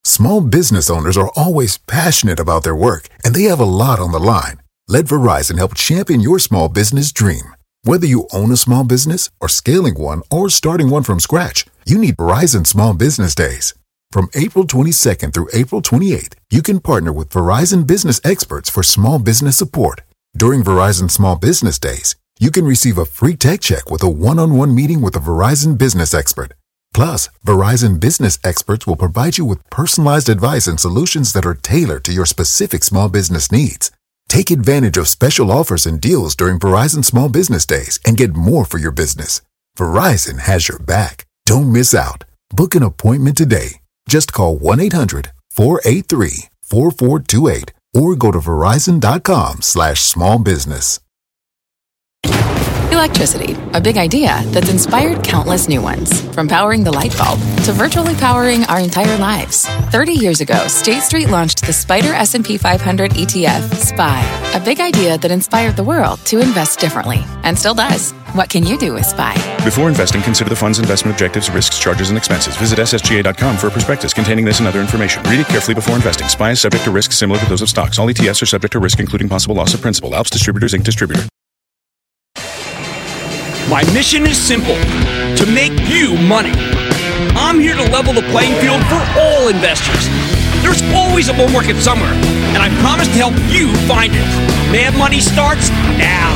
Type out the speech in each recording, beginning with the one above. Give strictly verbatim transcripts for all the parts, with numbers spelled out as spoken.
Small business owners are always passionate about their work, and they have a lot on the line. Let Verizon help champion your small business dream. Whether you own a small business or scaling one or starting one from scratch, you need Verizon Small Business Days. From April twenty-second through April twenty-eighth, you can partner with Verizon business experts for small business support. During Verizon Small Business Days, you can receive a free tech check with a one-on-one meeting with a Verizon business expert. Plus, Verizon business experts will provide you with personalized advice and solutions that are tailored to your specific small business needs. Take advantage of special offers and deals during Verizon Small Business Days and get more for your business. Verizon has your back. Don't miss out. Book an appointment today. Just call one eight hundred four eight three four four two eight or go to verizon.com slash small business. Electricity, a big idea that's inspired countless new ones. From powering the light bulb to virtually powering our entire lives. thirty years ago, State Street launched the Spider S and P five hundred E T F, S P Y, a big idea that inspired the world to invest differently, and still does. What can you do with S P Y? Before investing, consider the fund's investment objectives, risks, charges, and expenses. Visit S S G A dot com for a prospectus containing this and other information. Read it carefully before investing. S P Y is subject to risks similar to those of stocks. All E T Fs are subject to risk, including possible loss of principal. Alps Distributors, Incorporated Distributor. My mission is simple, to make you money. I'm here to level the playing field for all investors. There's always a bull market somewhere, and I promise to help you find it. Mad Money starts now.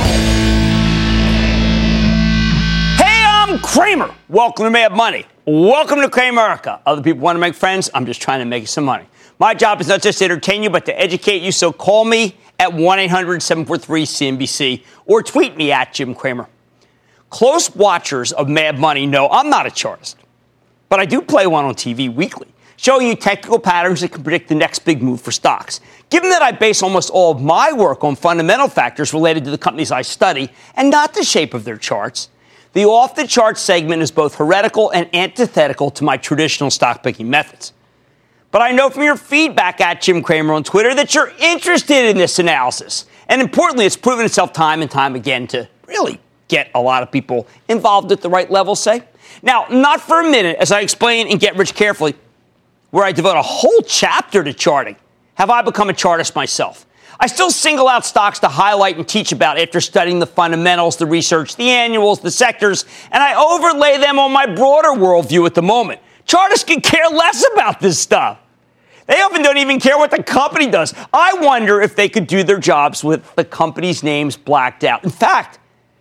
Hey, I'm Cramer. Welcome to Mad Money. Welcome to Cramerica. Other people want to make friends. I'm just trying to make some money. My job is not just to entertain you, but to educate you. So call me at one eight hundred seven four three C N B C or tweet me at Jim Cramer. Close watchers of Mad Money know I'm not a chartist, but I do play one on T V weekly, showing you technical patterns that can predict the next big move for stocks. Given that I base almost all of my work on fundamental factors related to the companies I study and not the shape of their charts, the off-the-chart segment is both heretical and antithetical to my traditional stock-picking methods. But I know from your feedback at Jim Cramer on Twitter that you're interested in this analysis. And importantly, it's proven itself time and time again to really get a lot of people involved at the right level, say. Now, not for a minute, as I explain in Get Rich Carefully, where I devote a whole chapter to charting, have I become a chartist myself. I still single out stocks to highlight and teach about after studying the fundamentals, the research, the annuals, the sectors, and I overlay them on my broader worldview at the moment. Chartists can care less about this stuff. They often don't even care what the company does. I wonder if they could do their jobs with the company's names blacked out. In fact,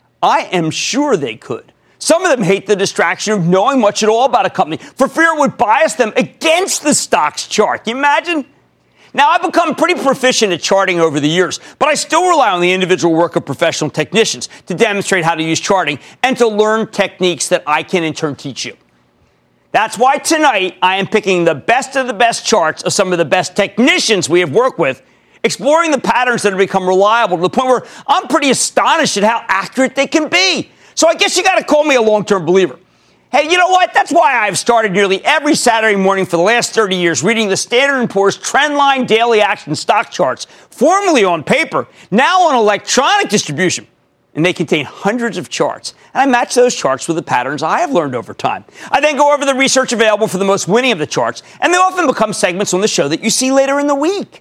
I am sure they could. Some of them hate the distraction of knowing much at all about a company for fear it would bias them against the stock's chart. Can you imagine? Now, I've become pretty proficient at charting over the years, but I still rely on the individual work of professional technicians to demonstrate how to use charting and to learn techniques that I can in turn teach you. That's why tonight I am picking the best of the best charts of some of the best technicians we have worked with, exploring the patterns that have become reliable to the point where I'm pretty astonished at how accurate they can be. So I guess you got to call me a long-term believer. Hey, you know what? That's why I've started nearly every Saturday morning for the last thirty years reading the Standard and Poor's Trendline Daily Action stock charts, formerly on paper, now on electronic distribution. And they contain hundreds of charts. And I match those charts with the patterns I have learned over time. I then go over the research available for the most winning of the charts, and they often become segments on the show that you see later in the week.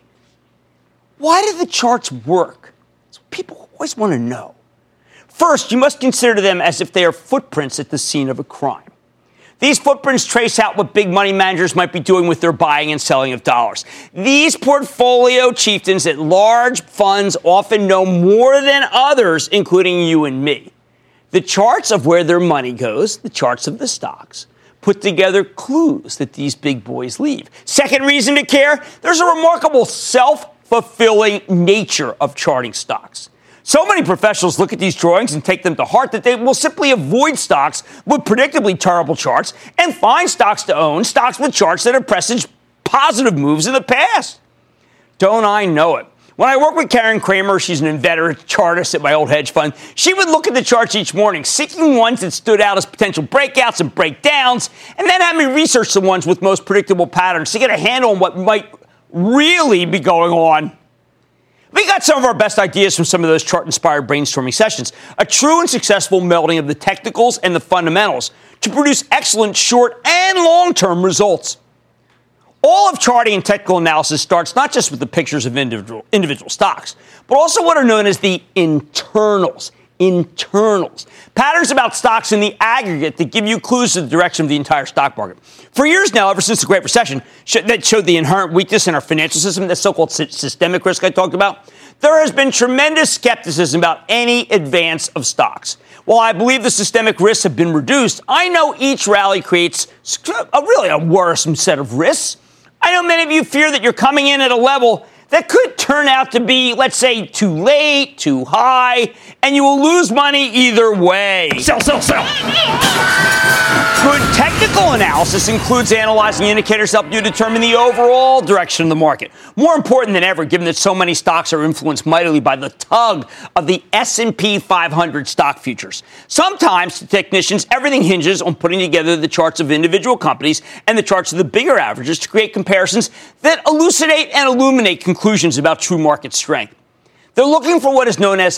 Why do the charts work? That's what people always want to know. First, you must consider them as if they are footprints at the scene of a crime. These footprints trace out what big money managers might be doing with their buying and selling of dollars. These portfolio chieftains at large funds often know more than others, including you and me. The charts of where their money goes, the charts of the stocks, put together clues that these big boys leave. Second reason to care, there's a remarkable self-fulfilling nature of charting stocks. So many professionals look at these drawings and take them to heart that they will simply avoid stocks with predictably terrible charts and find stocks to own, stocks with charts that have presaged positive moves in the past. Don't I know it? When I worked with Karen Kramer, she's an inveterate chartist at my old hedge fund, she would look at the charts each morning, seeking ones that stood out as potential breakouts and breakdowns, and then have me research the ones with most predictable patterns to get a handle on what might really be going on. We got some of our best ideas from some of those chart-inspired brainstorming sessions, a true and successful melding of the technicals and the fundamentals to produce excellent short and long-term results. All of charting and technical analysis starts not just with the pictures of individual, individual stocks, but also what are known as the internals. Internals. Patterns about stocks in the aggregate that give you clues to the direction of the entire stock market. For years now, ever since the Great Recession, sh- that showed the inherent weakness in our financial system, that so-called sy- systemic risk I talked about, there has been tremendous skepticism about any advance of stocks. While I believe the systemic risks have been reduced, I know each rally creates a really a worrisome set of risks. I know many of you fear that you're coming in at a level that could turn out to be, let's say, too late, too high, and you will lose money either way. Sell, sell, sell. Good technical analysis includes analyzing indicators to help you determine the overall direction of the market. More important than ever, given that so many stocks are influenced mightily by the tug of the S and P five hundred stock futures. Sometimes, to technicians, everything hinges on putting together the charts of individual companies and the charts of the bigger averages to create comparisons that elucidate and illuminate conclusions about true market strength. They're looking for what is known as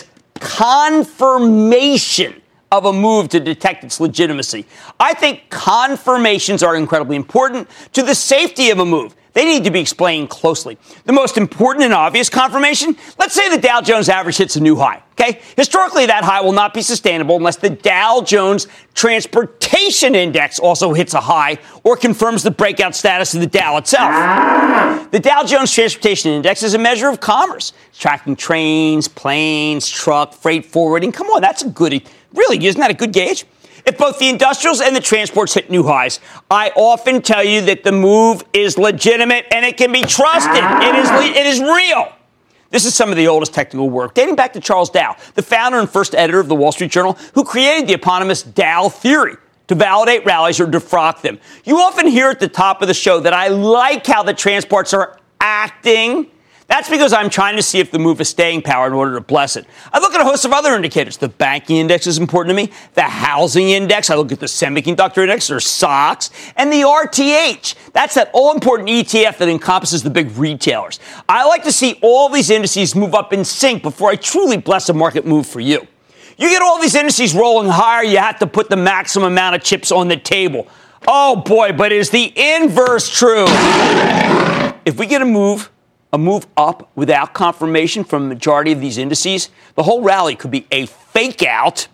confirmation of a move to detect its legitimacy. I think confirmations are incredibly important to the safety of a move. They need to be explained closely. The most important and obvious confirmation, let's say the Dow Jones average hits a new high, okay? Historically, that high will not be sustainable unless the Dow Jones Transportation Index also hits a high or confirms the breakout status of the Dow itself. The Dow Jones Transportation Index is a measure of commerce, tracking trains, planes, truck, freight forwarding. Come on, that's a goodie. Really, isn't that a good gauge? If both the industrials and the transports hit new highs, I often tell you that the move is legitimate and it can be trusted. It is, it is real. This is some of the oldest technical work, dating back to Charles Dow, the founder and first editor of the Wall Street Journal, who created the eponymous Dow theory to validate rallies or defrock them. You often hear at the top of the show that I like how the transports are acting. That's because I'm trying to see if the move is staying power in order to bless it. I look at a host of other indicators. The banking index is important to me. The housing index. I look at the semiconductor index, or S O X, and the R T H. That's that all-important E T F that encompasses the big retailers. I like to see all these indices move up in sync before I truly bless a market move for you. You get all these indices rolling higher, you have to put the maximum amount of chips on the table. Oh, boy, but is the inverse true? If we get a move... a move up without confirmation from the majority of these indices, the whole rally could be a fake out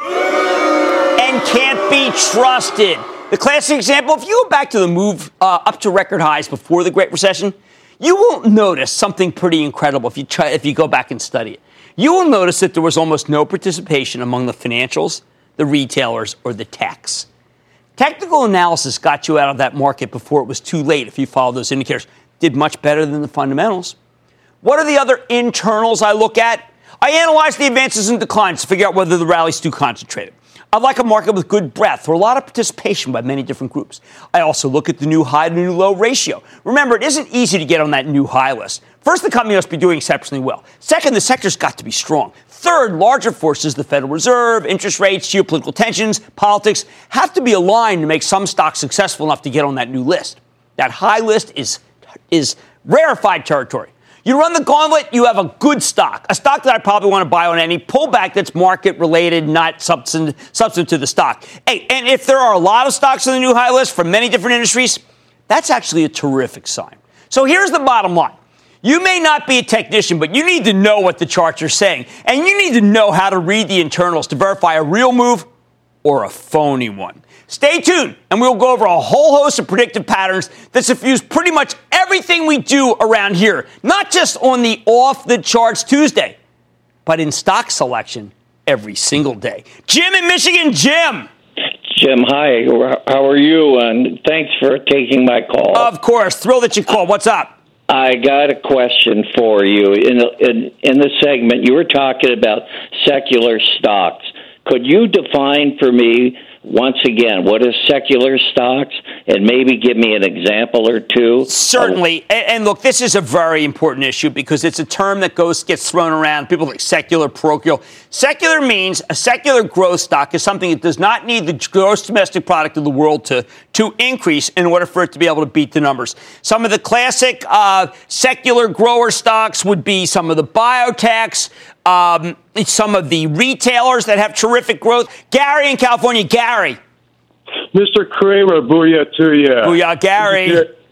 and can't be trusted. The classic example, if you go back to the move uh, up to record highs before the Great Recession, you will notice something pretty incredible if you try, if you go back and study it. You will notice that there was almost no participation among the financials, the retailers, or the techs. Technical analysis got you out of that market before it was too late if you follow those indicators. Did much better than the fundamentals. What are the other internals I look at? I analyze the advances and declines to figure out whether the rally's too concentrated. I like a market with good breadth or a lot of participation by many different groups. I also look at the new high to new low ratio. Remember, it isn't easy to get on that new high list. First, the company must be doing exceptionally well. Second, the sector's got to be strong. Third, larger forces, the Federal Reserve, interest rates, geopolitical tensions, politics, have to be aligned to make some stocks successful enough to get on that new list. That high list is is rarefied territory. You run the gauntlet, you have a good stock, a stock that I probably want to buy on any pullback that's market-related, not substantive, substantive to the stock. Hey, and if there are a lot of stocks on the new high list from many different industries, that's actually a terrific sign. So here's the bottom line. You may not be a technician, but you need to know what the charts are saying, and you need to know how to read the internals to verify a real move or a phony one. Stay tuned, and we'll go over a whole host of predictive patterns that suffuse pretty much everything we do around here, not just on the off-the-charts Tuesday, but in stock selection every single day. Jim in Michigan. Jim. Jim, hi. How are you? And thanks for taking my call. Of course. Thrilled that you called. What's up? I got a question for you. In, in, in the segment, you were talking about secular stocks. Could you define for me, once again, what is secular stocks, and maybe give me an example or two? Certainly. Oh. And, and look, this is a very important issue because it's a term that goes gets thrown around. People like secular, parochial. Secular means a secular growth stock is something that does not need the gross domestic product of the world to, to increase in order for it to be able to beat the numbers. Some of the classic uh, secular grower stocks would be some of the biotechs, Um, some of the retailers that have terrific growth. Gary in California. Gary. Mister Cramer, booyah to you. Booyah, Gary.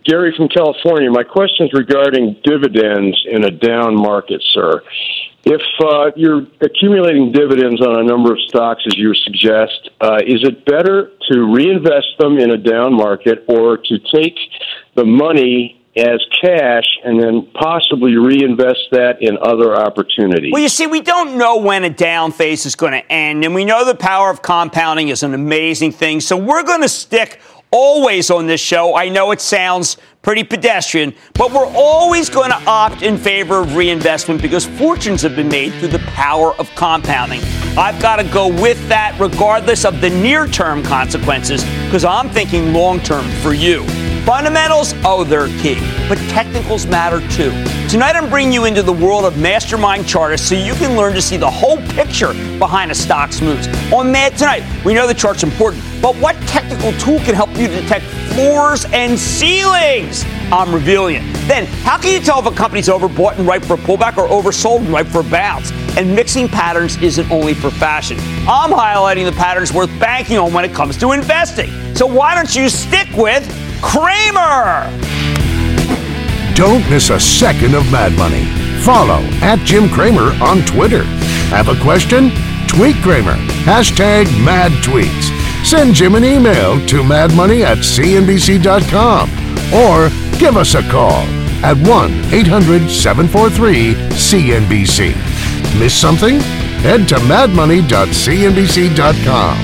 Gary from California. My question is regarding dividends in a down market, sir. If uh, you're accumulating dividends on a number of stocks, as you suggest, uh, is it better to reinvest them in a down market or to take the money as cash and then possibly reinvest that in other opportunities? Well, you see, we don't know when a down phase is going to end, and we know the power of compounding is an amazing thing. So we're going to stick always on this show. I know it sounds pretty pedestrian, but we're always going to opt in favor of reinvestment because fortunes have been made through the power of compounding. I've got to go with that regardless of the near-term consequences because I'm thinking long-term for you. Fundamentals, oh, they're key, but technicals matter too. Tonight I'm bringing you into the world of mastermind chartists so you can learn to see the whole picture behind a stock's moves. On Mad Tonight, we know the chart's important, but what technical tool can help you detect floors and ceilings? I'm revealing it. Then, how can you tell if a company's overbought and ripe for a pullback or oversold and ripe for a bounce? And mixing patterns isn't only for fashion. I'm highlighting the patterns worth banking on when it comes to investing. So why don't you stick with Cramer? Don't miss a second of Mad Money. Follow at Jim Cramer on Twitter. Have a question? Tweet Cramer. Hashtag Mad Tweets. Send Jim an email to madmoney at c n b c dot com or give us a call at one eight hundred seven four three C N B C. Miss something? Head to mad money dot c n b c dot com.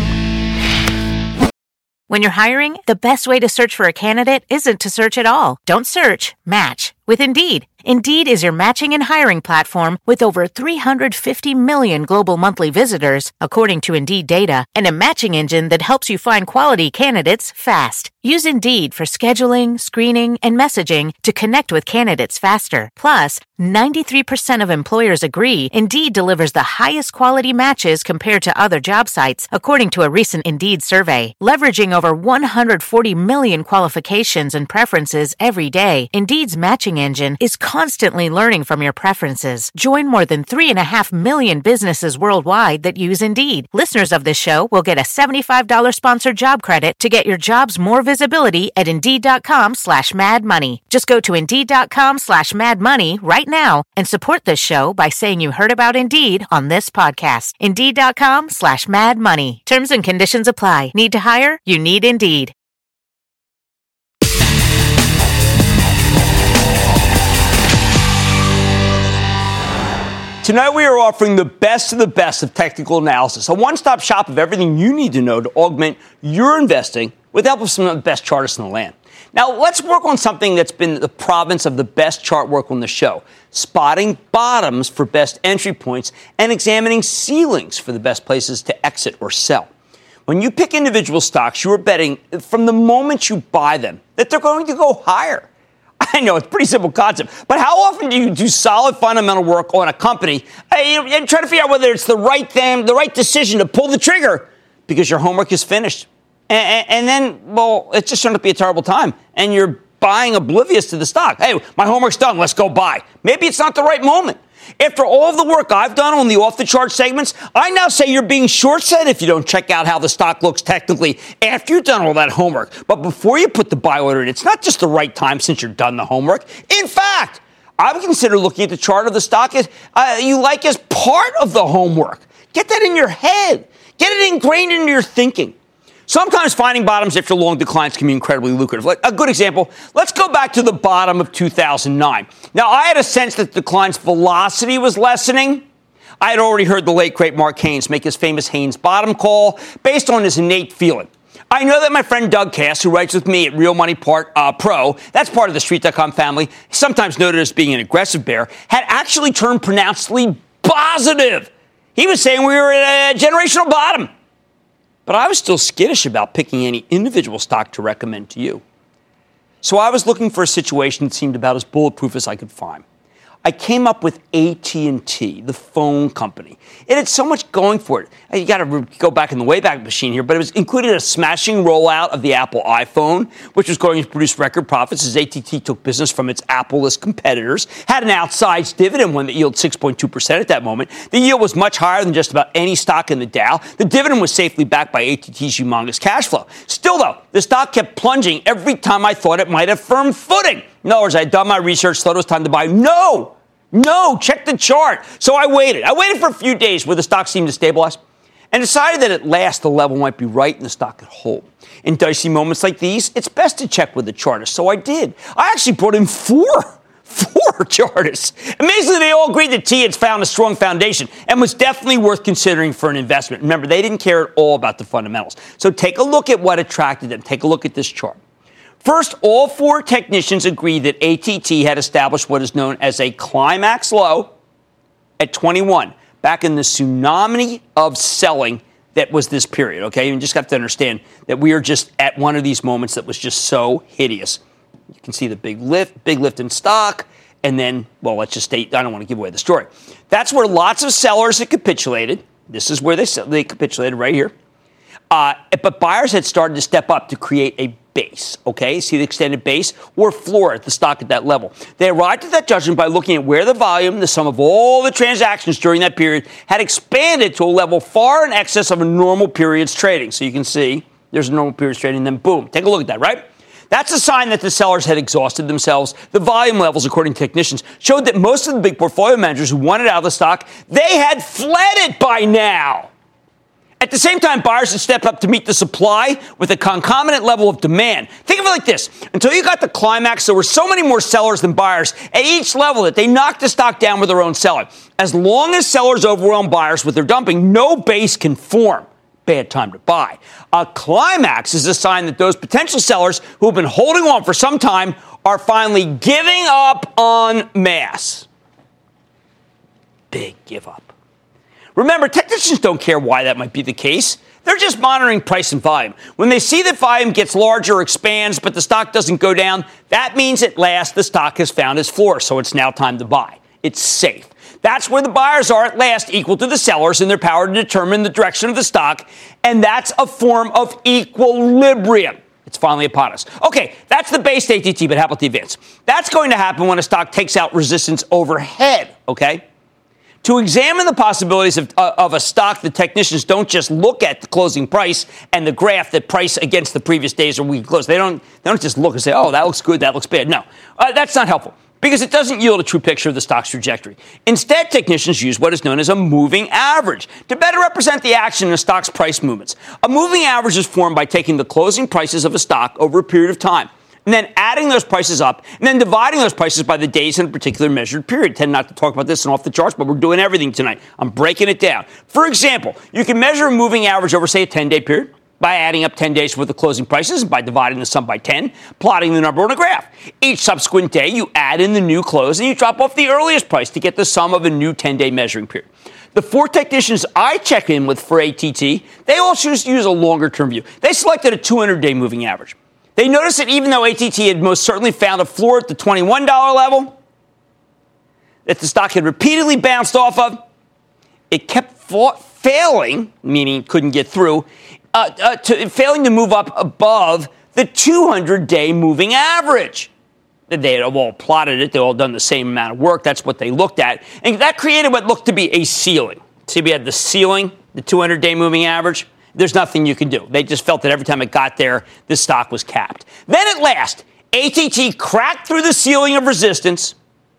When you're hiring, the best way to search for a candidate isn't to search at all. Don't search, match with Indeed. Indeed is your matching and hiring platform with over three hundred fifty million global monthly visitors, according to Indeed data, and a matching engine that helps you find quality candidates fast. Use Indeed for scheduling, screening, and messaging to connect with candidates faster. Plus, ninety-three percent of employers agree Indeed delivers the highest quality matches compared to other job sites, according to a recent Indeed survey. Leveraging over one hundred forty million qualifications and preferences every day, Indeed's matching engine is constantly learning from your preferences. Join more than three and a half million businesses worldwide that use Indeed. Listeners of this show will get a seventy-five dollars sponsored job credit to get your jobs more visibility at Indeed.com slash Mad Money. Just go to Indeed.com slash Mad Money right now and support this show by saying you heard about Indeed on this podcast. Indeed.com slash Mad Money. Terms and conditions apply. Need to hire? You need Indeed. Tonight we are offering the best of the best of technical analysis, a one-stop shop of everything you need to know to augment your investing with the help of some of the best chartists in the land. Now, let's work on something that's been the province of the best chart work on the show, spotting bottoms for best entry points and examining ceilings for the best places to exit or sell. When you pick individual stocks, you are betting from the moment you buy them that they're going to go higher. I know, it's a pretty simple concept, but how often do you do solid fundamental work on a company and, and try to figure out whether it's the right thing, the right decision to pull the trigger because your homework is finished? And, and then, well, it's just turned out to be a terrible time, and you're buying oblivious to the stock. Hey, my homework's done, let's go buy. Maybe it's not the right moment. After all of the work I've done on the off-the-chart segments, I now say you're being short-sighted if you don't check out how the stock looks technically after you've done all that homework. But before you put the buy order in, it's not just the right time since you're done the homework. In fact, I would consider looking at the chart of the stock as, uh, you like as part of the homework. Get that in your head. Get it ingrained into your thinking. Sometimes finding bottoms after long declines can be incredibly lucrative. Like a good example, let's go back to the bottom of two thousand nine. Now, I had a sense that the decline's velocity was lessening. I had already heard the late, great Mark Haynes make his famous Haynes bottom call based on his innate feeling. I know that my friend Doug Cass, who writes with me at Real Money Part, uh, Pro, that's part of the Street dot com family, sometimes noted as being an aggressive bear, had actually turned pronouncedly positive. He was saying we were at a generational bottom. But I was still skittish about picking any individual stock to recommend to you. So I was looking for a situation that seemed about as bulletproof as I could find. I came up with A T and T, the phone company. It had so much going for it. You got to go back in the Wayback Machine here, but it was included a smashing rollout of the Apple iPhone, which was going to produce record profits as A T and T took business from its Apple-less competitors, had an outsized dividend one that yielded six point two percent at that moment. The yield was much higher than just about any stock in the Dow. The dividend was safely backed by A T and T's humongous cash flow. Still, though, the stock kept plunging every time I thought it might have firm footing. In other words, I had done my research, thought it was time to buy. No, no, check the chart. So I waited. I waited for a few days where the stock seemed to stabilize and decided that at last the level might be right and the stock could hold. In dicey moments like these, it's best to check with the chartist. So I did. I actually brought in four. Four chartists. Amazingly, they all agreed that T had found a strong foundation and was definitely worth considering for an investment. Remember, they didn't care at all about the fundamentals. So take a look at what attracted them. Take a look at this chart. First, all four technicians agreed that A T T had established what is known as a climax low at twenty-one, back in the tsunami of selling that was this period, okay? You just have to understand that we are just at one of these moments that was just so hideous. You can see the big lift, big lift in stock, and then, well, let's just state, I don't want to give away the story. That's where lots of sellers had capitulated. This is where they, they capitulated right here. Uh, but buyers had started to step up to create a base, okay? See the extended base or floor at the stock at that level. They arrived at that judgment by looking at where the volume, the sum of all the transactions during that period, had expanded to a level far in excess of a normal period's trading. So you can see there's a normal period's trading, and then boom, take a look at that, right? That's a sign that the sellers had exhausted themselves. The volume levels, according to technicians, showed that most of the big portfolio managers who wanted out of the stock, they had fled it by now. At the same time, buyers had stepped up to meet the supply with a concomitant level of demand. Think of it like this. Until you got the climax, there were so many more sellers than buyers at each level that they knocked the stock down with their own selling. As long as sellers overwhelm buyers with their dumping, no base can form. Bad time to buy. A climax is a sign that those potential sellers who have been holding on for some time are finally giving up en masse. Big give up. Remember, technicians don't care why that might be the case. They're just monitoring price and volume. When they see that volume gets larger or expands, but the stock doesn't go down, that means at last the stock has found its floor, so it's now time to buy. It's safe. That's where the buyers are at last equal to the sellers in their power to determine the direction of the stock, and that's a form of equilibrium. It's finally upon us. Okay, that's the base A T T, but how about the advance? That's going to happen when a stock takes out resistance overhead, okay? To examine the possibilities of, uh, of a stock, the technicians don't just look at the closing price and the graph that price against the previous days or week close. They don't, they don't just look and say, oh, that looks good, that looks bad. No, uh, that's not helpful, because it doesn't yield a true picture of the stock's trajectory. Instead, technicians use what is known as a moving average to better represent the action in a stock's price movements. A moving average is formed by taking the closing prices of a stock over a period of time, and then adding those prices up, and then dividing those prices by the days in a particular measured period. I tend not to talk about this and off the charts, but we're doing everything tonight. I'm breaking it down. For example, you can measure a moving average over, say, a ten-day period by adding up ten days worth of closing prices, by dividing the sum by ten, plotting the number on a graph. Each subsequent day, you add in the new close, and you drop off the earliest price to get the sum of a new ten-day measuring period. The four technicians I check in with for A T T, they all choose to use a longer-term view. They selected a two hundred day moving average. They noticed that even though A T T had most certainly found a floor at the twenty-one dollars level that the stock had repeatedly bounced off of, it kept fa- failing, meaning it couldn't get through, uh, uh, to, failing to move up above the two hundred day moving average. They had all plotted it. They all done the same amount of work. That's what they looked at. And that created what looked to be a ceiling. See, we had the ceiling, the two hundred day moving average. There's nothing you can do. They just felt that every time it got there, the stock was capped. Then at last, A T T cracked through the ceiling of resistance,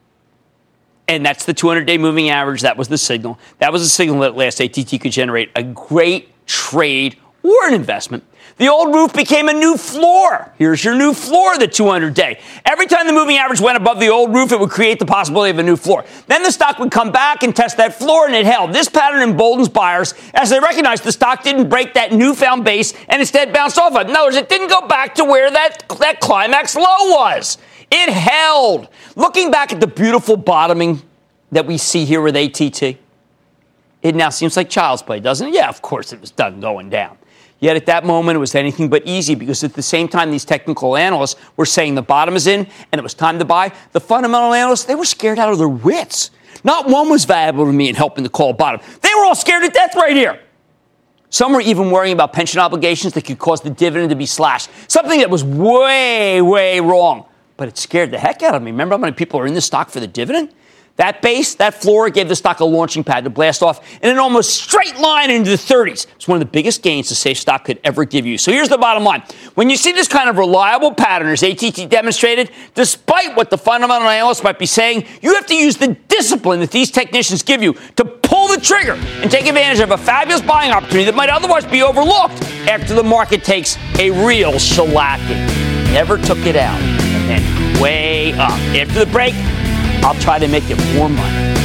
and that's the two hundred day moving average. That was the signal. That was the signal that at last A T T could generate a great trade or an investment. The old roof became a new floor. Here's your new floor, the two hundred day. Every time the moving average went above the old roof, it would create the possibility of a new floor. Then the stock would come back and test that floor, and it held. This pattern emboldens buyers as they recognized the stock didn't break that newfound base and instead bounced off it. In other words, it didn't go back to where that, that climax low was. It held. Looking back at the beautiful bottoming that we see here with A T T, it now seems like child's play, doesn't it? Yeah, of course it was done going down. Yet at that moment, it was anything but easy, because at the same time these technical analysts were saying the bottom is in and it was time to buy, the fundamental analysts, they were scared out of their wits. Not one was valuable to me in helping to call bottom. They were all scared to death right here. Some were even worrying about pension obligations that could cause the dividend to be slashed, something that was way, way wrong. But it scared the heck out of me. Remember how many people are in this stock for the dividend? That base, that floor, gave the stock a launching pad to blast off in an almost straight line into the thirties. It's one of the biggest gains a safe stock could ever give you. So here's the bottom line. When you see this kind of reliable pattern, as A T T demonstrated, despite what the fundamental analysts might be saying, you have to use the discipline that these technicians give you to pull the trigger and take advantage of a fabulous buying opportunity that might otherwise be overlooked after the market takes a real shellacking. Never took it out. And then way up. After the break, I'll try to make you more money.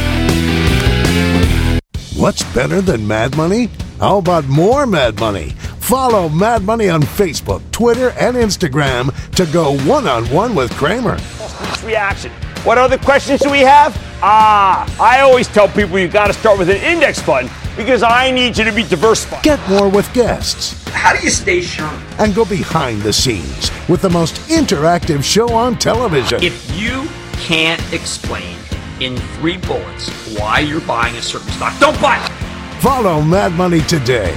What's better than Mad Money? How about more Mad Money? Follow Mad Money on Facebook, Twitter, and Instagram to go one-on-one with Cramer. Reaction. What other questions do we have? Ah, I always tell people you got to start with an index fund because I need you to be diversified. Get more with guests. How do you stay sharp? And go behind the scenes with the most interactive show on television. If you can't explain in three bullets why you're buying a certain stock, don't buy it. Follow Mad Money today.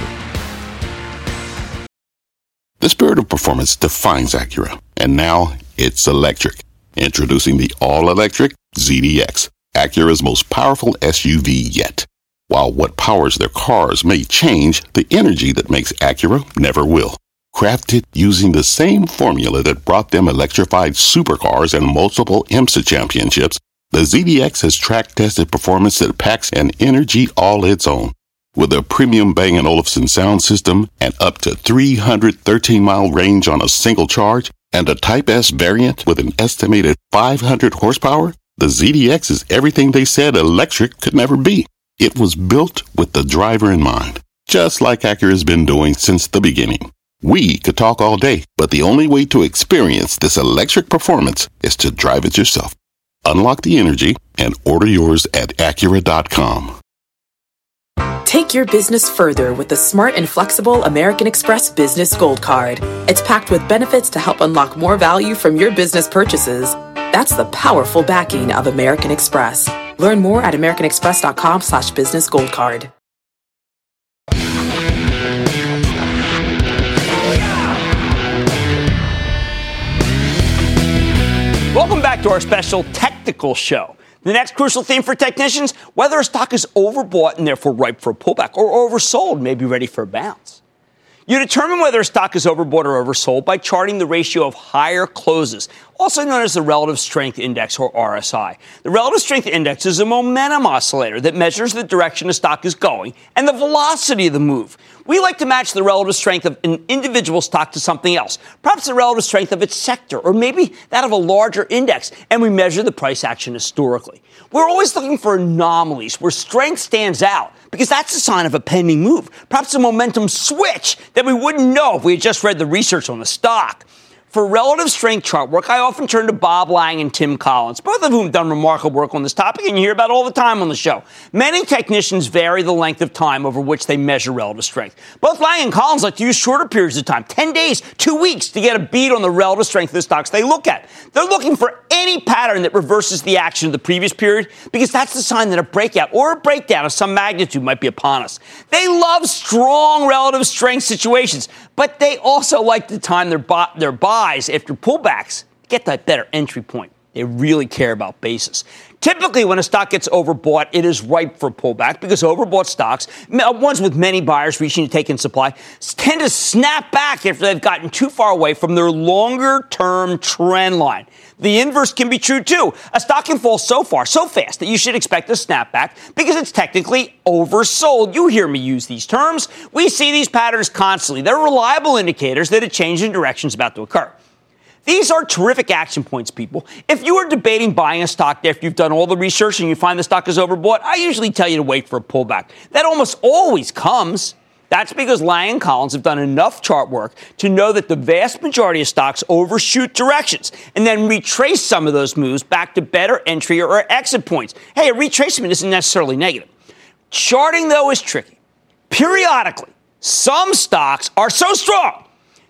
The spirit of performance defines Acura, and now it's electric. Introducing the all-electric Z D X, Acura's most powerful S U V yet. While what powers their cars may change, the energy that makes Acura never will. Crafted using the same formula that brought them electrified supercars and multiple IMSA championships, the Z D X has track-tested performance that packs an energy all its own. With a premium Bang and Olufsen sound system and up to three hundred thirteen mile range on a single charge, and a Type S variant with an estimated five hundred horsepower, the Z D X is everything they said electric could never be. It was built with the driver in mind, just like Acura's been doing since the beginning. We could talk all day, but the only way to experience this electric performance is to drive it yourself. Unlock the energy and order yours at Acura dot com. Take your business further with the smart and flexible American Express Business Gold Card. It's packed with benefits to help unlock more value from your business purchases. That's the powerful backing of American Express. Learn more at American Express dot com slash business gold card. Welcome back to our special technical show. The next crucial theme for technicians, whether a stock is overbought and therefore ripe for a pullback or oversold, may be ready for a bounce. You determine whether a stock is overbought or oversold by charting the ratio of higher closes, also known as the Relative Strength Index, or R S I. The Relative Strength Index is a momentum oscillator that measures the direction a stock is going and the velocity of the move. We like to match the relative strength of an individual stock to something else, perhaps the relative strength of its sector, or maybe that of a larger index, and we measure the price action historically. We're always looking for anomalies where strength stands out, because that's a sign of a pending move, perhaps a momentum switch that we wouldn't know if we had just read the research on the stock. For relative strength chart work, I often turn to Bob Lang and Tim Collins, both of whom have done remarkable work on this topic, and you hear about it all the time on the show. Many technicians vary the length of time over which they measure relative strength. Both Lang and Collins like to use shorter periods of time, ten days, two weeks, to get a beat on the relative strength of the stocks they look at. They're looking for any pattern that reverses the action of the previous period, because that's the sign that a breakout or a breakdown of some magnitude might be upon us. They love strong relative strength situations, but they also like to time their, bu- their buys after pullbacks to get that better entry point. They really care about basis. Typically, when a stock gets overbought, it is ripe for pullback because overbought stocks, ones with many buyers reaching to take in supply, tend to snap back after they've gotten too far away from their longer-term trend line. The inverse can be true, too. A stock can fall so far, so fast, that you should expect a snapback because it's technically oversold. You hear me use these terms. We see these patterns constantly. They're reliable indicators that a change in direction is about to occur. These are terrific action points, people. If you are debating buying a stock after you've done all the research and you find the stock is overbought, I usually tell you to wait for a pullback. That almost always comes. That's because Lang and Collins have done enough chart work to know that the vast majority of stocks overshoot directions and then retrace some of those moves back to better entry or exit points. Hey, a retracement isn't necessarily negative. Charting, though, is tricky. Periodically, some stocks are so strong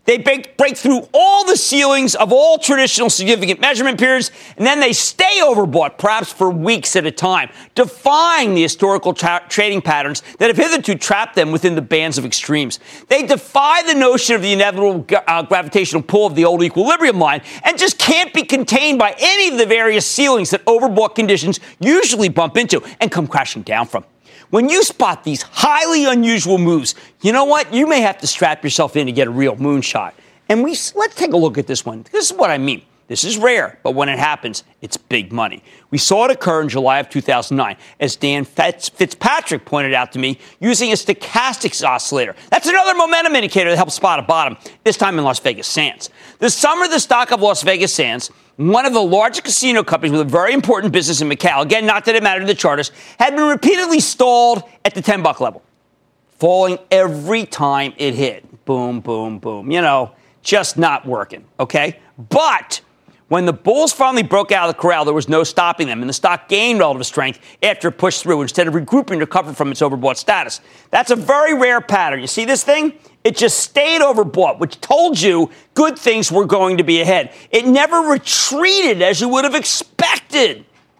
They break, break through all the ceilings of all traditional significant measurement periods, and then they stay overbought, perhaps for weeks at a time, defying the historical tra- trading patterns that have hitherto trapped them within the bands of extremes. They defy the notion of the inevitable uh, gravitational pull of the old equilibrium line and just can't be contained by any of the various ceilings that overbought conditions usually bump into and come crashing down from. When you spot these highly unusual moves, you know what? You may have to strap yourself in to get a real moonshot. And we let's take a look at this one. This is what I mean. This is rare, but when it happens, it's big money. We saw it occur in July of two thousand nine, as Dan Fitz, Fitzpatrick pointed out to me, using a stochastics oscillator. That's another momentum indicator that helps spot a bottom, this time in Las Vegas Sands. This summer, the stock of Las Vegas Sands, one of the largest casino companies with a very important business in Macau, again, not that it mattered to the chartists, had been repeatedly stalled at the ten buck level, falling every time it hit. Boom, boom, boom. You know, just not working, okay? But when the bulls finally broke out of the corral, there was no stopping them, and the stock gained relative strength after it pushed through instead of regrouping to recover from its overbought status. That's a very rare pattern. You see this thing? It just stayed overbought, which told you good things were going to be ahead. It never retreated as you would have expected.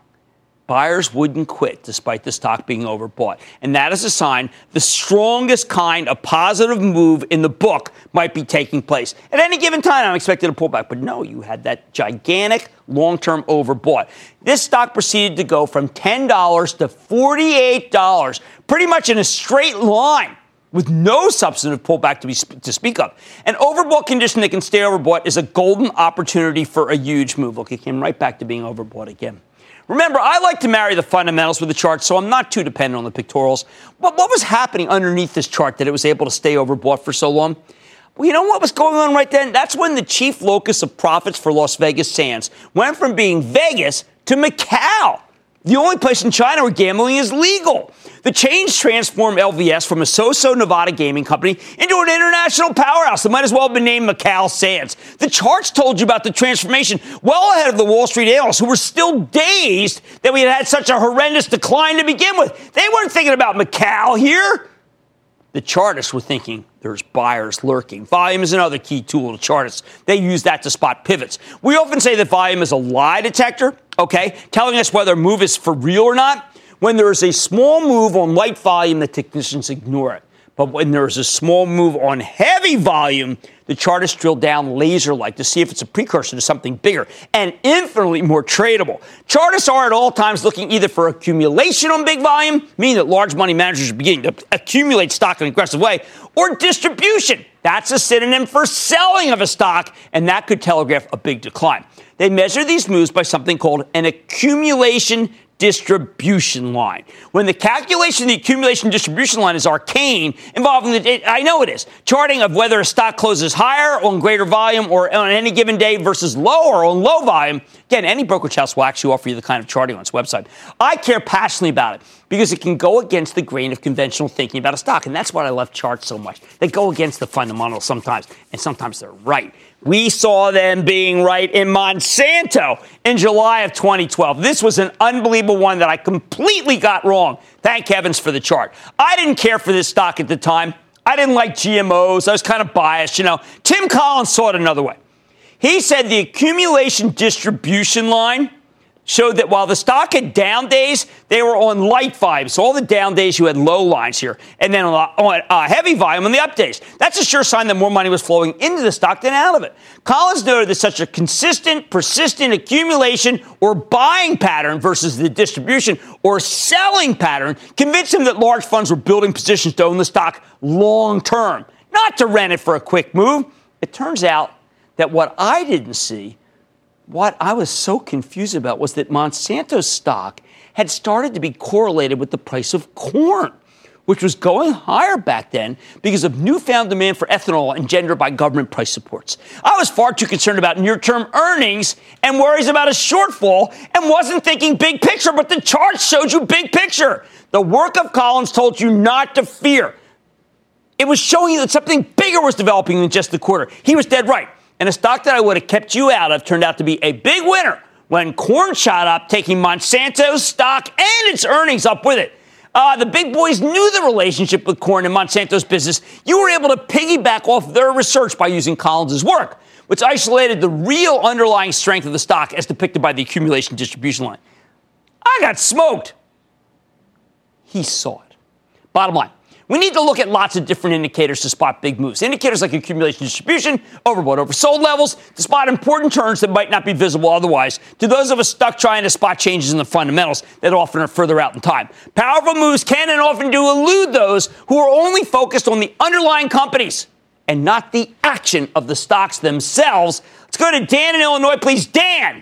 Buyers wouldn't quit despite the stock being overbought. And that is a sign the strongest kind of positive move in the book might be taking place. At any given time, I'm expecting a pullback. But no, you had that gigantic long-term overbought. This stock proceeded to go from ten dollars to forty-eight dollars, pretty much in a straight line, with no substantive pullback to, be, to speak of. An overbought condition that can stay overbought is a golden opportunity for a huge move. Look, it came right back to being overbought again. Remember, I like to marry the fundamentals with the chart, so I'm not too dependent on the pictorials. But what was happening underneath this chart that it was able to stay overbought for so long? Well, you know what was going on right then? That's when the chief locus of profits for Las Vegas Sands went from being Vegas to Macau, the only place in China where gambling is legal. The change transformed L V S from a so-so Nevada gaming company into an international powerhouse that might as well have been named Macau Sands. The charts told you about the transformation well ahead of the Wall Street analysts, who were still dazed that we had had such a horrendous decline to begin with. They weren't thinking about Macau here. The chartists were thinking there's buyers lurking. Volume is another key tool to chartists. They use that to spot pivots. We often say that volume is a lie detector, okay, telling us whether a move is for real or not. When there is a small move on light volume, the technicians ignore it. But when there is a small move on heavy volume, the chartists drill down laser-like to see if it's a precursor to something bigger and infinitely more tradable. Chartists are at all times looking either for accumulation on big volume, meaning that large money managers are beginning to accumulate stock in an aggressive way, or distribution. That's a synonym for selling of a stock, and that could telegraph a big decline. They measure these moves by something called an accumulation distribution line. When the calculation of the accumulation distribution line is arcane, involving the, I know it is, charting of whether a stock closes higher on greater volume or on any given day versus lower on low volume. Again, any brokerage house will actually offer you the kind of charting on its website. I care passionately about it because it can go against the grain of conventional thinking about a stock. And that's why I love charts so much. They go against the fundamentals sometimes, and sometimes they're right. We saw them being right in Monsanto in July of twenty twelve. This was an unbelievable one that I completely got wrong. Thank heavens for the chart. I didn't care for this stock at the time. I didn't like G M Os. I was kind of biased, you know. Tim Collins saw it another way. He said the accumulation distribution line showed that while the stock had down days, they were on light volume. So all the down days, you had low lines here. And then on uh, heavy volume on the up days. That's a sure sign that more money was flowing into the stock than out of it. Collins noted that such a consistent, persistent accumulation or buying pattern versus the distribution or selling pattern convinced him that large funds were building positions to own the stock long term, not to rent it for a quick move. It turns out that what I didn't see, what I was so confused about, was that Monsanto's stock had started to be correlated with the price of corn, which was going higher back then because of newfound demand for ethanol engendered by government price supports. I was far too concerned about near-term earnings and worries about a shortfall and wasn't thinking big picture, but the chart showed you big picture. The work of Collins told you not to fear. It was showing you that something bigger was developing than just the quarter. He was dead right. And a stock that I would have kept you out of turned out to be a big winner when corn shot up, taking Monsanto's stock and its earnings up with it. Uh, the big boys knew the relationship with corn and Monsanto's business. You were able to piggyback off their research by using Collins's work, which isolated the real underlying strength of the stock as depicted by the accumulation distribution line. I got smoked. He saw it. Bottom line, we need to look at lots of different indicators to spot big moves. Indicators like accumulation distribution, overbought, oversold levels, to spot important turns that might not be visible otherwise to those of us stuck trying to spot changes in the fundamentals that often are further out in time. Powerful moves can and often do elude those who are only focused on the underlying companies and not the action of the stocks themselves. Let's go to Dan in Illinois, please. Dan.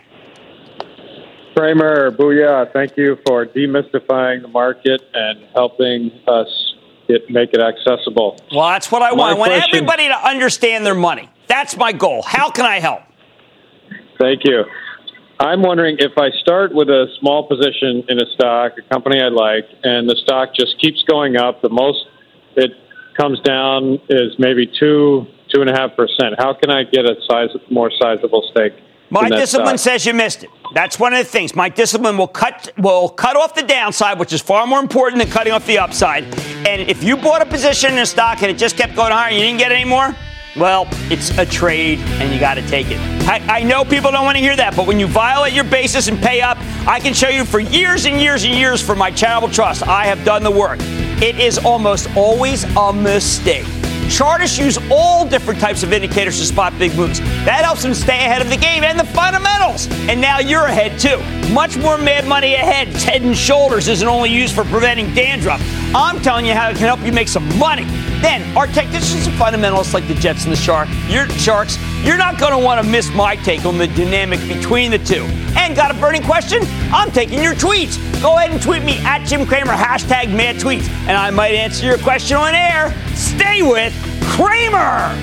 Cramer, booyah. Thank you for demystifying the market and helping us get, make it accessible. Well, that's what I My want. I want question, everybody to understand their money. That's my goal. How can I help? Thank you. I'm wondering if I start with a small position in a stock, a company I like, and the stock just keeps going up. The most it comes down is maybe two, two and a half percent. How can I get a size, more sizable stake? My discipline stock? says you missed it. That's one of the things. My discipline will cut will cut off the downside, which is far more important than cutting off the upside. And if you bought a position in a stock and it just kept going higher and you didn't get any more, well, it's a trade and you got to take it. I, I know people don't want to hear that, but when you violate your basis and pay up, I can show you for years and years and years for my charitable trust, I have done the work. It is almost always a mistake. Chartists use all different types of indicators to spot big moves. That helps them stay ahead of the game and the fundamentals. And now you're ahead, too. Much more mad money ahead. Head and Shoulders isn't only used for preventing dandruff. I'm telling you how it can help you make some money. Then, our technicians and fundamentalists like the Jets and the Shark, you're, Sharks, you're not going to want to miss my take on the dynamic between the two. And got a burning question? I'm taking your tweets. Go ahead and tweet me at Jim Cramer, hashtag mad tweets, and I might answer your question on air. Stay with Cramer.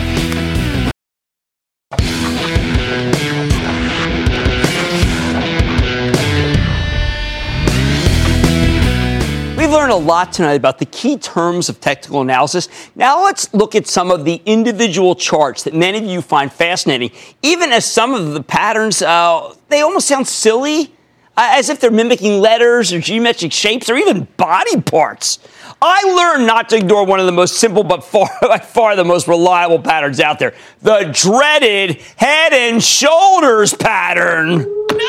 We've learned a lot tonight about the key terms of technical analysis. Now let's look at some of the individual charts that many of you find fascinating, even as some of the patterns, uh, they almost sound silly, uh, as if they're mimicking letters or geometric shapes or even body parts. I learned not to ignore one of the most simple but far, by far the most reliable patterns out there, the dreaded head and shoulders pattern.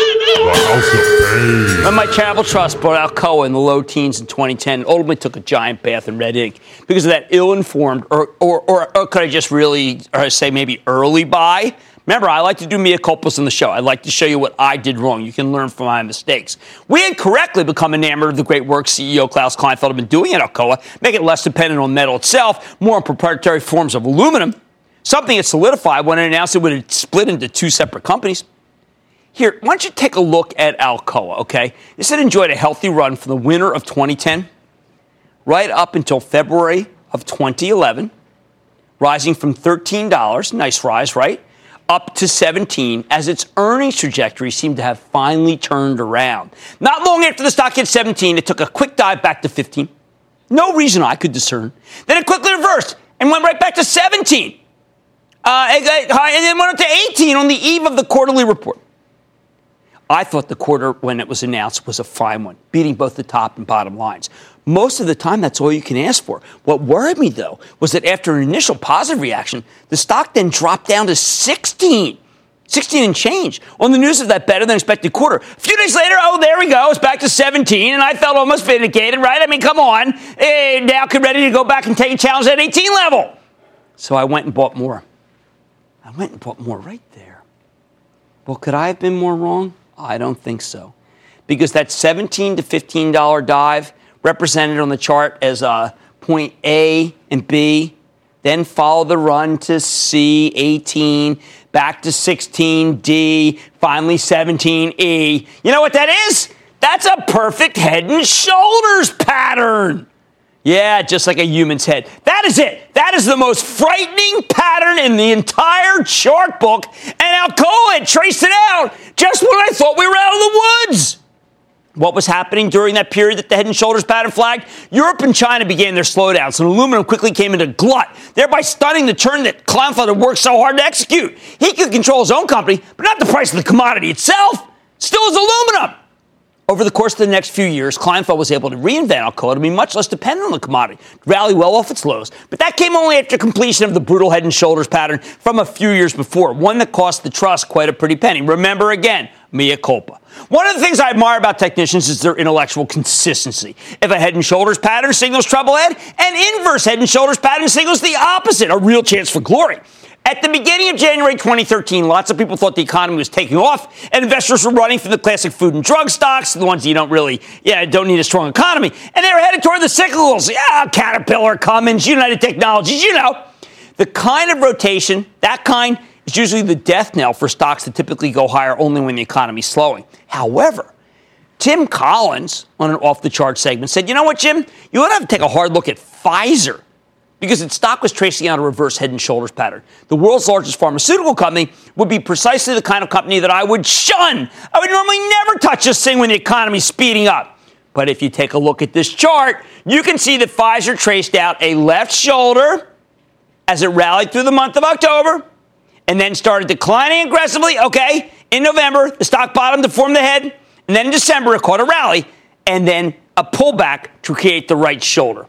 When my charitable trust bought Alcoa in the low teens in twenty ten, ultimately took a giant bath in red ink because of that ill-informed, or, or, or, or could I just really or say maybe early buy? Remember, I like to do mea culpas on the show. I like to show you what I did wrong. You can learn from my mistakes. We had correctly become enamored of the great work C E O Klaus Kleinfeld had been doing at Alcoa, make it less dependent on metal itself, more on proprietary forms of aluminum, something that solidified when it announced it would split into two separate companies. Here, why don't you take a look at Alcoa, okay? This had enjoyed a healthy run from the winter of twenty ten right up until February of twenty eleven, rising from thirteen dollars, nice rise, right, up to seventeen as its earnings trajectory seemed to have finally turned around. Not long after the stock hit seventeen, it took a quick dive back to fifteen. No reason I could discern. Then it quickly reversed and went right back to seventeen. Uh, and then went up to eighteen on the eve of the quarterly report. I thought the quarter, when it was announced, was a fine one, beating both the top and bottom lines. Most of the time, that's all you can ask for. What worried me, though, was that after an initial positive reaction, the stock then dropped down to sixteen. sixteen and change on the news of that better-than-expected quarter. A few days later, oh, there we go. It's back to seventeen, and I felt almost vindicated, right? I mean, come on. Hey, now I'm ready to go back and take a challenge at eighteen level. So I went and bought more. I went and bought more right there. Well, could I have been more wrong? I don't think so. Because that seventeen to fifteen dollars dive represented on the chart as uh, point A and B, then follow the run to C, eighteen, back to sixteen, D, finally seventeen, E. You know what that is? That's a perfect head and shoulders pattern. Yeah, just like a human's head. That is it. That is the most frightening pattern in the entire chart book. And Alcoa had traced it out just when I thought we were out of the woods. What was happening during that period that the head and shoulders pattern flagged? Europe and China began their slowdowns, and aluminum quickly came into glut, thereby stunning the turn that Kleinfeld had worked so hard to execute. He could control his own company, but not the price of the commodity itself. Still is aluminum. Over over the course of the next few years, Kleinfeld was able to reinvent Alcoa to be much less dependent on the commodity, rally well off its lows. But that came only after completion of the brutal head and shoulders pattern from a few years before, one that cost the trust quite a pretty penny. Remember again, mea culpa. One of the things I admire about technicians is their intellectual consistency. If a head and shoulders pattern signals trouble ahead, an inverse head and shoulders pattern signals the opposite, a real chance for glory. At the beginning of January twenty thirteen, lots of people thought the economy was taking off, and investors were running for the classic food and drug stocks, the ones you don't really, yeah, don't need a strong economy. And they were headed toward the cyclicals. Yeah, Caterpillar, Cummins, United Technologies, you know. The kind of rotation, that kind, is usually the death knell for stocks that typically go higher only when the economy's slowing. However, Tim Collins, on an off-the-chart segment, said, you know what, Jim? You ought to have to take a hard look at Pfizer, because its stock was tracing out a reverse head and shoulders pattern. The world's largest pharmaceutical company would be precisely the kind of company that I would shun. I would normally never touch this thing when the economy's speeding up. But if you take a look at this chart, you can see that Pfizer traced out a left shoulder as it rallied through the month of October and then started declining aggressively. Okay, in November, the stock bottomed to form the head, and then in December, it caught a rally, and then a pullback to create the right shoulder.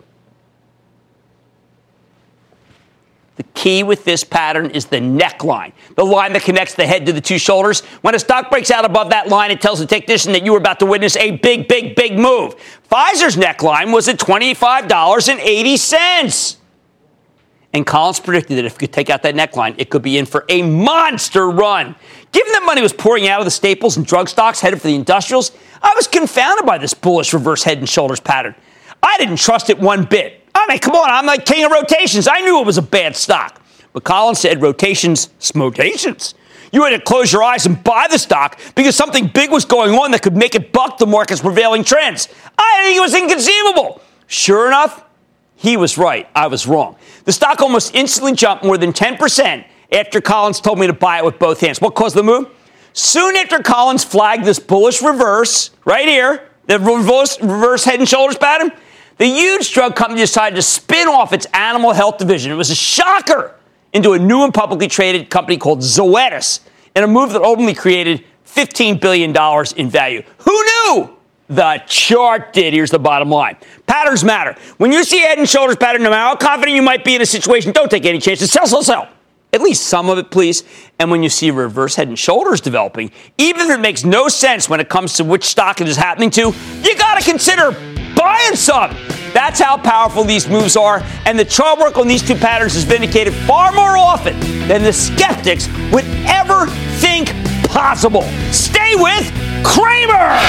The key with this pattern is the neckline, the line that connects the head to the two shoulders. When a stock breaks out above that line, it tells the technician that you were about to witness a big, big, big move. Pfizer's neckline was at twenty-five dollars and eighty cents. And Collins predicted that if you could take out that neckline, it could be in for a monster run. Given that money was pouring out of the staples and drug stocks headed for the industrials, I was confounded by this bullish reverse head and shoulders pattern. I didn't trust it one bit. I mean, come on, I'm like king of rotations. I knew it was a bad stock. But Collins said rotations, smotations. You had to close your eyes and buy the stock because something big was going on that could make it buck the market's prevailing trends. I think it was inconceivable. Sure enough, he was right. I was wrong. The stock almost instantly jumped more than ten percent after Collins told me to buy it with both hands. What caused the move? Soon after Collins flagged this bullish reverse, right here, the reverse, reverse head and shoulders pattern, the huge drug company decided to spin off its animal health division. It was a shocker into a new and publicly traded company called Zoetis in a move that ultimately created fifteen billion dollars in value. Who knew? The chart did. Here's the bottom line. Patterns matter. When you see a head and shoulders pattern, no matter how confident you might be in a situation, don't take any chances. Sell, sell, sell. At least some of it, please. And when you see reverse head and shoulders developing, even if it makes no sense when it comes to which stock it is happening to, you got to consider buying some. That's how powerful these moves are, and the chart work on these two patterns is vindicated far more often than the skeptics would ever think possible. Stay with Cramer!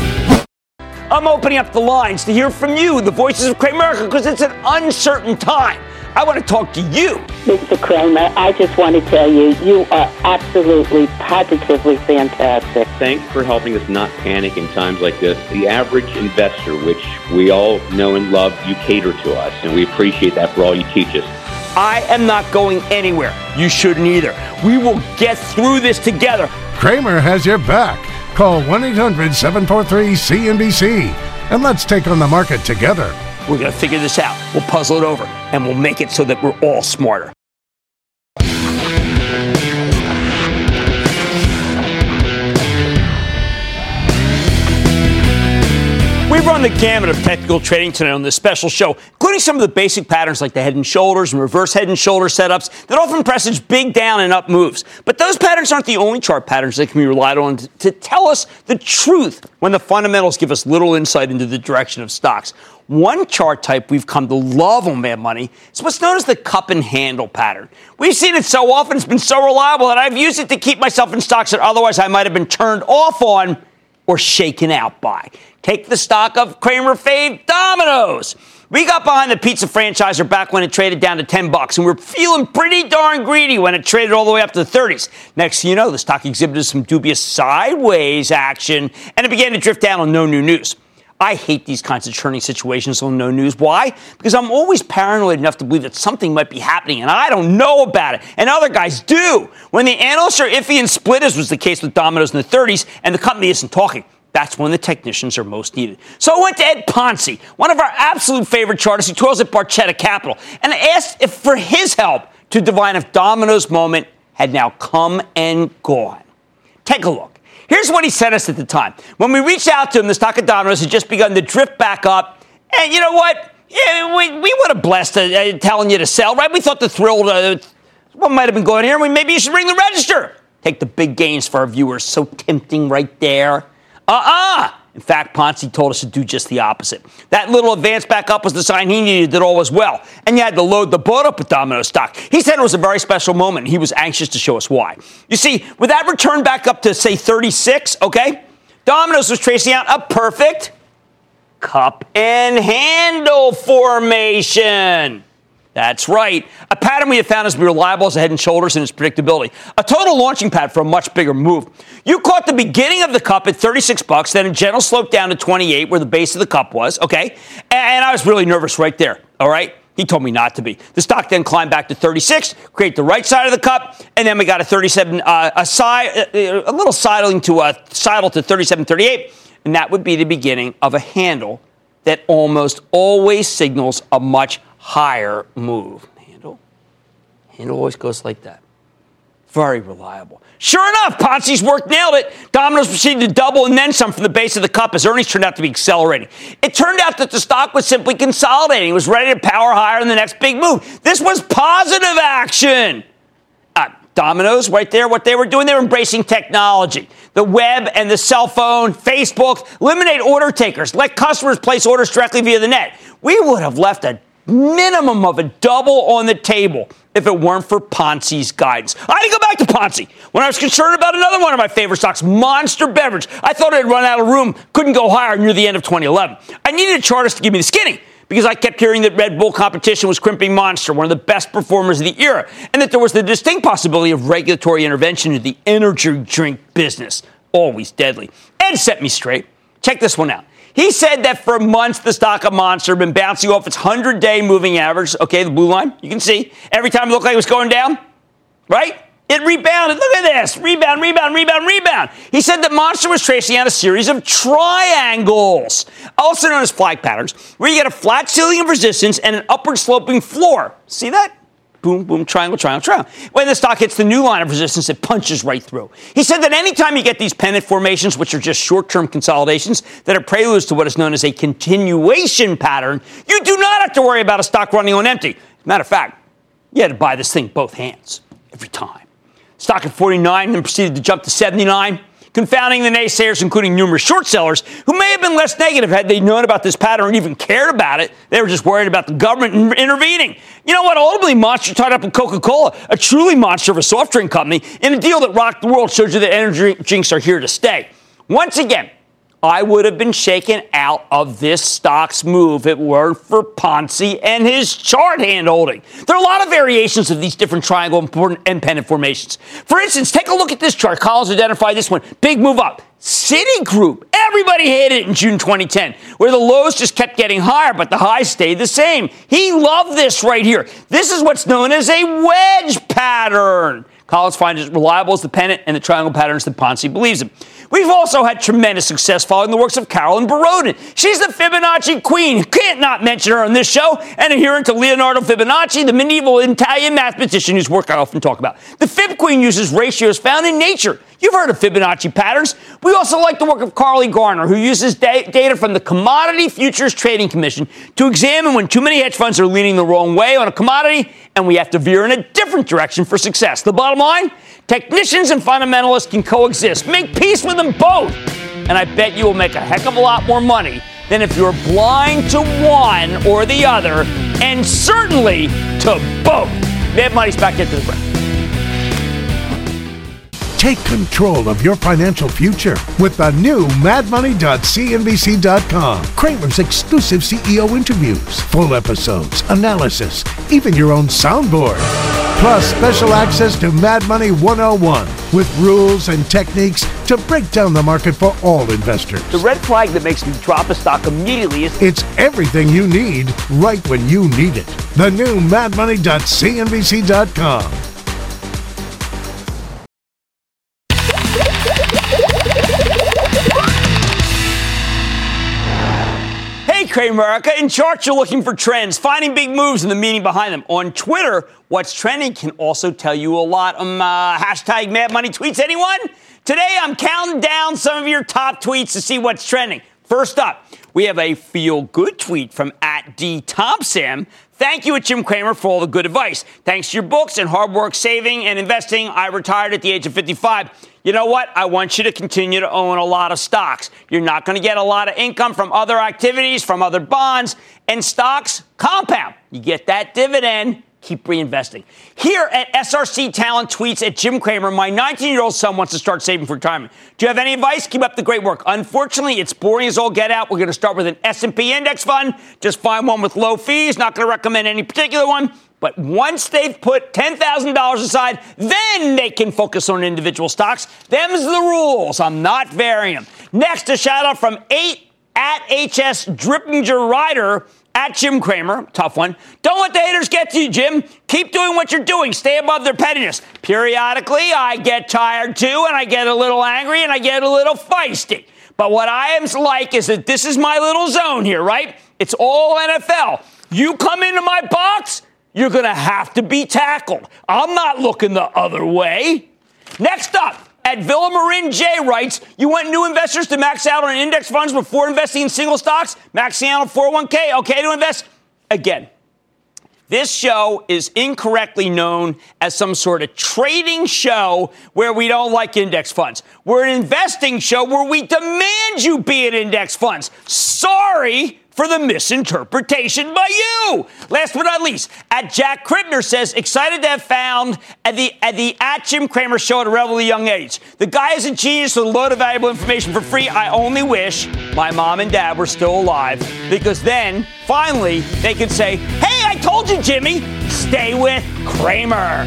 I'm opening up the lines to hear from you, the voices of Cramerica, because it's an uncertain time. I want to talk to you. Mister Cramer, I just want to tell you, you are absolutely, positively fantastic. Thanks for helping us not panic in times like this. The average investor, which we all know and love, you cater to us, and we appreciate that for all you teach us. I am not going anywhere. You shouldn't either. We will get through this together. Cramer has your back. Call one eight hundred seven four three C N B C and let's take on the market together. We're going to figure this out. We'll puzzle it over, and we'll make it so that we're all smarter. We run the gamut of technical trading tonight on this special show, including some of the basic patterns like the head and shoulders and reverse head and shoulder setups that often presage big down and up moves. But those patterns aren't the only chart patterns that can be relied on to tell us the truth when the fundamentals give us little insight into the direction of stocks. One chart type we've come to love on Mad Money is what's known as the cup and handle pattern. We've seen it so often, it's been so reliable that I've used it to keep myself in stocks that otherwise I might have been turned off on or shaken out by. Take the stock of Cramer fave Domino's. We got behind the pizza franchisor back when it traded down to ten bucks, and we were feeling pretty darn greedy when it traded all the way up to the thirties. Next thing you know, the stock exhibited some dubious sideways action, and it began to drift down on no new news. I hate these kinds of churning situations on no news. Why? Because I'm always paranoid enough to believe that something might be happening, and I don't know about it, and other guys do. When the analysts are iffy and split, as was the case with Domino's in the thirties, and the company isn't talking, that's when the technicians are most needed. So I went to Ed Ponce, one of our absolute favorite chartists. He toils at Barchetta Capital, and I asked if for his help to divine if Domino's moment had now come and gone. Take a look. Here's what he sent us at the time. When we reached out to him, the stock of Domino's had just begun to drift back up. And you know what? Yeah, we, we would have blessed uh, telling you to sell, right? We thought the thrill, uh, what might have been going here, we maybe you should ring the register. Take the big gains for our viewers. So tempting right there. Uh-uh. In fact, Ponzi told us to do just the opposite. That little advance back up was the sign he needed that all was well. And you had to load the boat up with Domino stock. He said it was a very special moment, and he was anxious to show us why. You see, with that return back up to, say, thirty-six, okay, Domino's was tracing out a perfect cup and handle formation. That's right. A pattern we have found is to be reliable as a head and shoulders in its predictability. A total launching pad for a much bigger move. You caught the beginning of the cup at thirty-six bucks, then a gentle slope down to twenty-eight where the base of the cup was, okay? And I was really nervous right there, all right? He told me not to be. The stock then climbed back to thirty-six, create the right side of the cup, and then we got a thirty-seven, uh, a side, a little sidling to a sidle to thirty-seven thirty-eight, and that would be the beginning of a handle that almost always signals a much higher move. Handle. Handle always goes like that. Very reliable. Sure enough, Ponzi's work nailed it. Domino's proceeded to double and then some from the base of the cup as earnings turned out to be accelerating. It turned out that the stock was simply consolidating. It was ready to power higher in the next big move. This was positive action. Uh, Domino's, right there, what they were doing, they were embracing technology. The web and the cell phone, Facebook, eliminate order takers. Let customers place orders directly via the net. We would have left a minimum of a double on the table if it weren't for Ponzi's guidance. I didn't go back to Ponzi when I was concerned about another one of my favorite stocks, Monster Beverage. I thought it had run out of room, couldn't go higher near the end of twenty eleven. I needed charters to give me the skinny because I kept hearing that Red Bull competition was crimping Monster, one of the best performers of the era, and that there was the distinct possibility of regulatory intervention in the energy drink business. Always deadly. Ed set me straight. Check this one out. He said that for months, the stock of Monster had been bouncing off its hundred-day moving average. Okay, the blue line, you can see. Every time it looked like it was going down, right? It rebounded. Look at this. Rebound, rebound, rebound, rebound. He said that Monster was tracing out a series of triangles, also known as flag patterns, where you get a flat ceiling of resistance and an upward sloping floor. See that? Boom, boom, triangle, triangle, triangle. When the stock hits the new line of resistance, it punches right through. He said that anytime you get these pennant formations, which are just short-term consolidations that are preludes to what is known as a continuation pattern, you do not have to worry about a stock running on empty. As a matter of fact, you had to buy this thing both hands every time. Stock at forty-nine, then proceeded to jump to seventy-nine. Confounding the naysayers, including numerous short sellers, who may have been less negative had they known about this pattern or even cared about it. They were just worried about the government in- intervening. You know what? Ultimately, Monster tied up with Coca-Cola, a truly monster of a soft drink company, in a deal that rocked the world, shows you that energy drinks are here to stay. Once again, I would have been shaken out of this stock's move if it weren't for Ponzi and his chart hand holding. There are a lot of variations of these different triangle and pennant formations. For instance, take a look at this chart. Collins identified this one. Big move up. Citigroup. Everybody hated it in June twenty ten, where the lows just kept getting higher, but the highs stayed the same. He loved this right here. This is what's known as a wedge pattern. Collins finds it reliable as the pennant and the triangle patterns that Ponzi believes in. We've also had tremendous success following the works of Carolyn Barodin. She's the Fibonacci queen. Can't not mention her on this show. And adherent to Leonardo Fibonacci, the medieval Italian mathematician whose work I often talk about. The Fib queen uses ratios found in nature. You've heard of Fibonacci patterns. We also like the work of Carly Garner, who uses da- data from the Commodity Futures Trading Commission to examine when too many hedge funds are leaning the wrong way on a commodity, and we have to veer in a different direction for success. The bottom line? Technicians and fundamentalists can coexist. Make peace with them both. And I bet you will make a heck of a lot more money than if you're blind to one or the other, and certainly to both. Mad Money's back into the break. Take control of your financial future with the new mad money dot c n b c dot com. Cramer's exclusive C E O interviews, full episodes, analysis, even your own soundboard. Plus special access to Mad Money one oh one with rules and techniques to break down the market for all investors. The red flag that makes me drop a stock immediately is... It's everything you need right when you need it. The new mad money dot c n b c dot com. America. In charts, you're looking for trends, finding big moves and the meaning behind them. On Twitter, what's trending can also tell you a lot. Um, uh, hashtag Mad Money tweets, anyone? Today, I'm counting down some of your top tweets to see what's trending. First up, we have a feel-good tweet from at D Thompson. Thank you at Jim Cramer for all the good advice. Thanks to your books and hard work saving and investing, I retired at the age of fifty-five. You know what? I want you to continue to own a lot of stocks. You're not going to get a lot of income from other activities, from other bonds, and stocks compound. You get that dividend. Keep reinvesting. Here at S R C Talent Tweets at Jim Cramer, my nineteen-year-old son wants to start saving for retirement. Do you have any advice? Keep up the great work. Unfortunately, it's boring as all get out. We're going to start with an S and P index fund. Just find one with low fees. Not going to recommend any particular one. But once they've put ten thousand dollars aside, then they can focus on individual stocks. Them's the rules. I'm not varying them. Next, a shout-out from eight at H S Drippinger Rider. At Jim Cramer, tough one. Don't let the haters get to you, Jim. Keep doing what you're doing. Stay above their pettiness. Periodically, I get tired too, and I get a little angry, and I get a little feisty. But what I am like is that this is my little zone here, right? It's all N F L. You come into my box, you're going to have to be tackled. I'm not looking the other way. Next up, at Villa Marin J writes, you want new investors to max out on index funds before investing in single stocks? Maxing out on four oh one k, okay to invest? Again, this show is incorrectly known as some sort of trading show where we don't like index funds. We're an investing show where we demand you be in index funds. Sorry for the misinterpretation by you. Last but not least, at Jack Kribner says, excited to have found at the at the at Jim Cramer show at a relatively young age. The guy is a genius with a load of valuable information for free. I only wish my mom and dad were still alive, because then, finally, they could say, hey, I told you, Jimmy, stay with Cramer.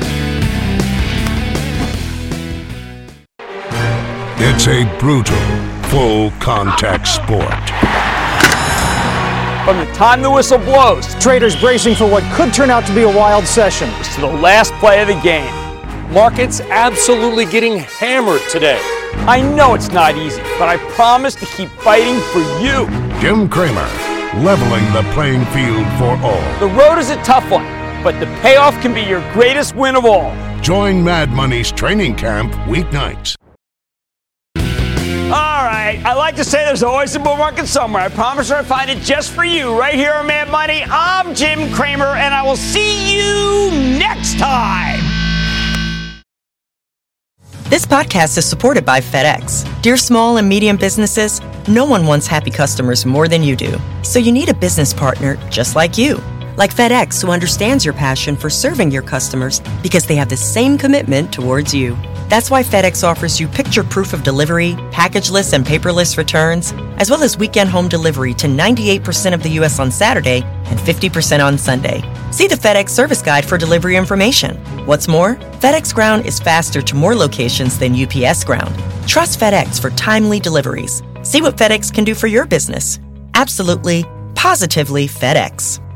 It's a brutal, full-contact sport. From the time the whistle blows, traders bracing for what could turn out to be a wild session, to the last play of the game. Markets absolutely getting hammered today. I know it's not easy, but I promise to keep fighting for you. Jim Cramer, leveling the playing field for all. The road is a tough one, but the payoff can be your greatest win of all. Join Mad Money's training camp weeknights. All right, I like to say there's always a bull market somewhere. I promise I'll find it just for you right here on Mad Money. I'm Jim Cramer, and I will see you next time. This podcast is supported by FedEx. Dear small and medium businesses, no one wants happy customers more than you do. So you need a business partner just like you. Like FedEx, who understands your passion for serving your customers because they have the same commitment towards you. That's why FedEx offers you picture proof of delivery, packageless and paperless returns, as well as weekend home delivery to ninety-eight percent of the U S on Saturday and fifty percent on Sunday. See the FedEx service guide for delivery information. What's more, FedEx Ground is faster to more locations than U P S Ground. Trust FedEx for timely deliveries. See what FedEx can do for your business. Absolutely, positively FedEx.